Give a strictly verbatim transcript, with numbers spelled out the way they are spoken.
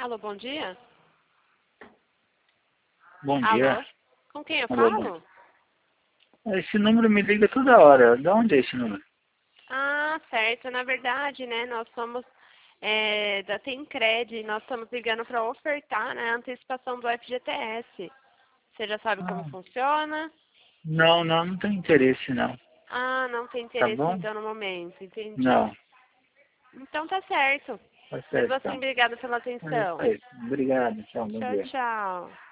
Alô, bom dia? Bom Alô? dia. Com quem eu Alô, falo? bom. Esse número me liga toda hora. De onde é esse número? Ah, certo. Na verdade, né, nós somos é, da Temcred, nós estamos ligando para ofertar, né, a antecipação do F G T S. Você já sabe como Ah, funciona? não, não, não tenho interesse não. Ah, não tem Tá interesse bom? então no momento, entendi. Não, Então tá certo. tá Mesmo certo assim, então. obrigada pela É isso atenção. aí. Obrigado, tchau, bom Tchau, dia. tchau.